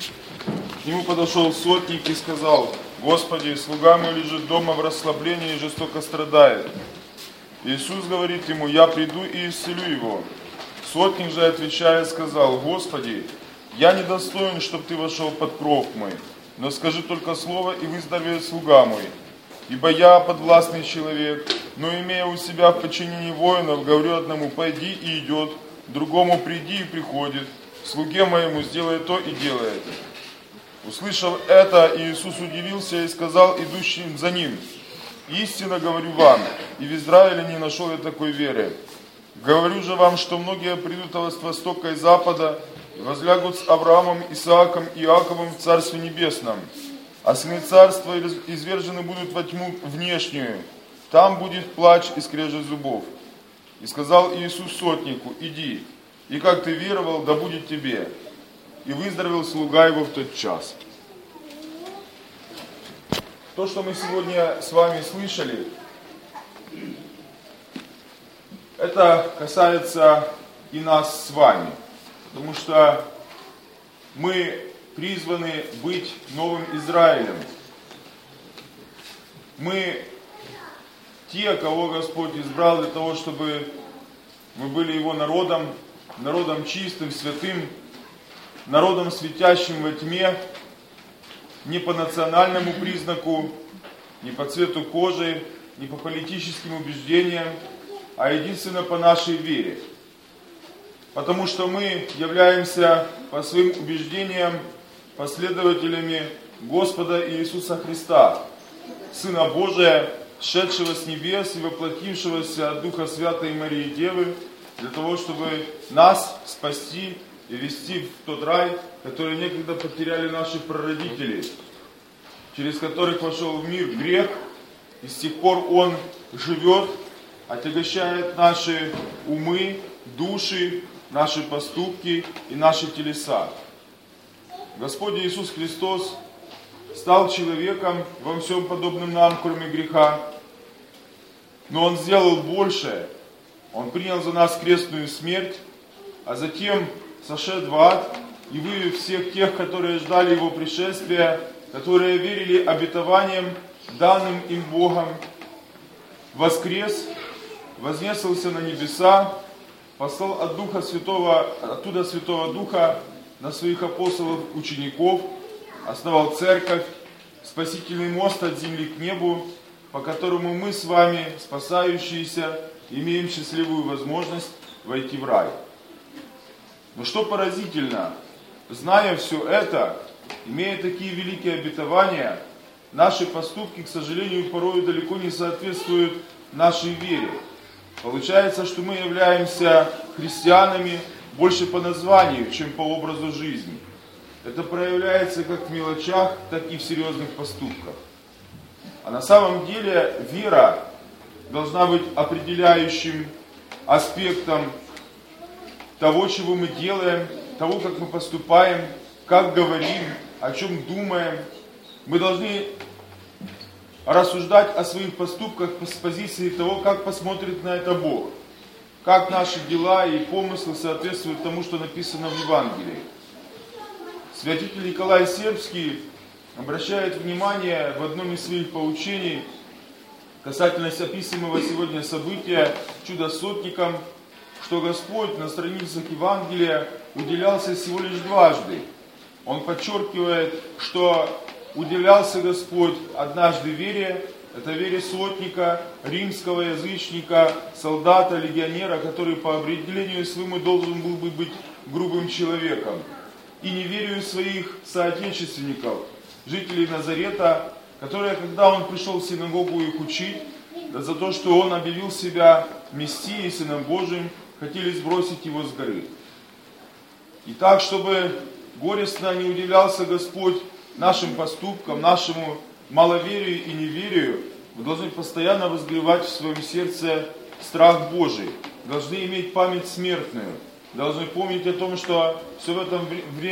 К нему подошел сотник и сказал: «Господи, слуга мой лежит дома в расслаблении и жестоко страдает». Иисус говорит ему: «Я приду и исцелю его». Сотник же, отвечая, сказал: «Господи, я недостоин, чтобы ты вошел под кров мой, но скажи только слово, и выздоровеет слуга мой. Ибо я подвластный человек, но имея у себя в подчинении воинов, говорю одному: пойди, и идет, другому: приди, и приходит, слуге моему: сделай то, и делает». Услышав это, Иисус удивился и сказал идущим за ним: «Истинно говорю вам, и в Израиле не нашел я такой веры. Говорю же вам, что многие придут от востока и запада, и возлягут с Авраамом, Исааком и Иаковом в Царстве Небесном. А сыны царства извержены будут во тьму внешнюю, там будет плач и скрежет зубов». И сказал Иисус сотнику: «Иди, и как ты веровал, да будет тебе». И выздоровел слуга его в тот час. То, что мы сегодня с вами слышали, это касается и нас с вами, потому что мы призваны быть новым Израилем. Мы те, кого Господь избрал для того, чтобы мы были Его народом, народом чистым, святым, народом, светящим во тьме, не по национальному признаку, не по цвету кожи, не по политическим убеждениям, а единственно по нашей вере. Потому что мы являемся по своим убеждениям последователями Господа Иисуса Христа, Сына Божия, шедшего с небес и воплотившегося от Духа Святой Марии Девы, для того, чтобы нас спасти и вести в тот рай, который некогда потеряли наши прародители, через которых вошел в мир грех, и с тех пор он живет, отягощает наши умы, души, наши поступки и наши телеса. Господь Иисус Христос стал человеком во всем подобным нам, кроме греха, но Он сделал большее. Он принял за нас крестную смерть, а затем сошед в ад и вывел всех тех, которые ждали Его пришествия, которые верили обетованиям, данным им Богом, воскрес, вознесся на небеса, послал от Духа Святого, оттуда Святого Духа на своих апостолов, учеников, основал церковь, спасительный мост от земли к небу, по которому мы с вами, спасающиеся, имеем счастливую возможность войти в рай. Но что поразительно, зная все это, имея такие великие обетования, наши поступки, к сожалению, порой далеко не соответствуют нашей вере. Получается, что мы являемся христианами больше по названию, чем по образу жизни. Это проявляется как в мелочах, так и в серьезных поступках. А на самом деле вера должна быть определяющим аспектом того, чего мы делаем, того, как мы поступаем, как говорим, о чем думаем. Мы должны рассуждать о своих поступках с позиции того, как посмотрит на это Бог, как наши дела и помыслы соответствуют тому, что написано в Евангелии. Святитель Николай Сербский обращает внимание в одном из своих поучений касательно описываемого сегодня события чуда с сотником, что Господь на страницах Евангелия уделялся всего лишь дважды. Он подчеркивает, что уделялся Господь однажды вере, это вере сотника, римского язычника, солдата, легионера, который по определению своему должен был бы быть грубым человеком, и неверию своих соотечественников, жителей Назарета, которые, когда он пришел в синагогу их учить, да за то, что он объявил себя Мессией, Сыном Божиим, хотели сбросить его с горы. И так, чтобы горестно не удивлялся Господь нашим поступкам, нашему маловерию и неверию, вы должны постоянно возгревать в своем сердце страх Божий, должны иметь память смертную, должны помнить о том, что все в этом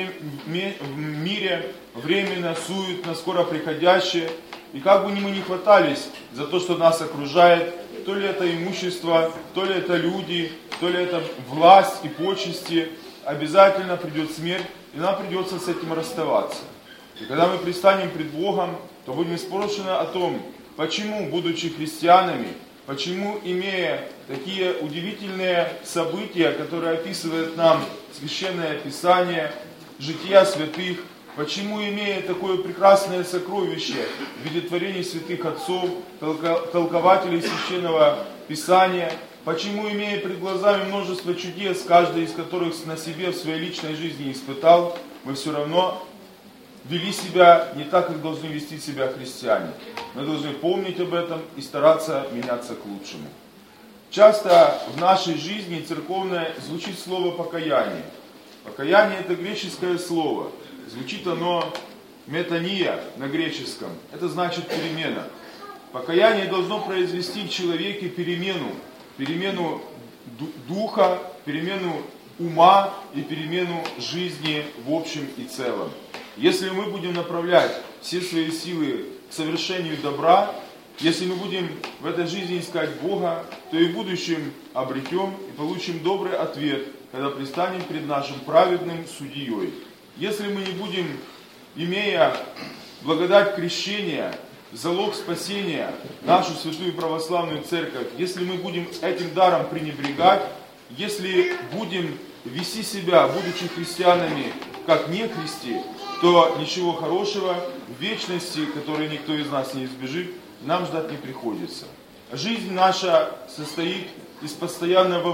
мире временно, суетно, скоро приходящее, и как бы мы ни хватались за то, что нас окружает, то ли это имущество, то ли это люди, то ли это власть и почести, обязательно придет смерть, и нам придется с этим расставаться. И когда мы предстанем пред Богом, то будем спрошены о том, почему, будучи христианами, почему, имея такие удивительные события, которые описывает нам Священное Писание, жития святых, почему, имея такое прекрасное сокровище в виде творений святых отцов, толкователей Священного Писания, почему, имея пред глазами множество чудес, каждый из которых на себе в своей личной жизни испытал, мы все равно вели себя не так, как должны вести себя христиане. Мы должны помнить об этом и стараться меняться к лучшему. Часто в нашей жизни церковной звучит слово «покаяние». Покаяние – это греческое слово. Звучит оно метания на греческом. Это значит перемена. Покаяние должно произвести в человеке перемену духа, перемену ума и перемену жизни в общем и целом. Если мы будем направлять все свои силы к совершению добра, если мы будем в этой жизни искать Бога, то и в будущем обретем и получим добрый ответ, когда предстанем пред нашим праведным судьей. Если мы не будем, имея благодать крещения, залог спасения, нашу святую православную церковь, если мы будем этим даром пренебрегать, если будем вести себя, будучи христианами, как нехристи, то ничего хорошего в вечности, которой никто из нас не избежит, нам ждать не приходится. Жизнь наша состоит из постоянного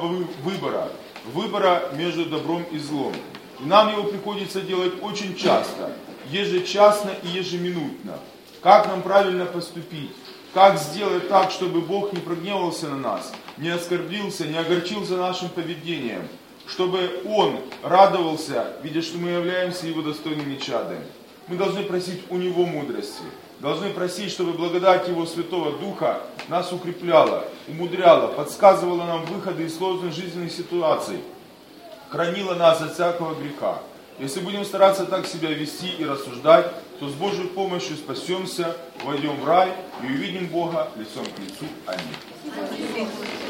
выбора между добром и злом. И нам его приходится делать очень часто, ежечасно и ежеминутно. Как нам правильно поступить? Как сделать так, чтобы Бог не прогневался на нас, не оскорбился, не огорчился нашим поведением, чтобы Он радовался, видя, что мы являемся Его достойными чадами. Мы должны просить у Него мудрости, должны просить, чтобы благодать Его Святого Духа нас укрепляла, умудряла, подсказывала нам выходы из сложных жизненных ситуаций, хранила нас от всякого греха. Если будем стараться так себя вести и рассуждать, то с Божьей помощью спасемся, войдем в рай и увидим Бога лицом к лицу. Аминь.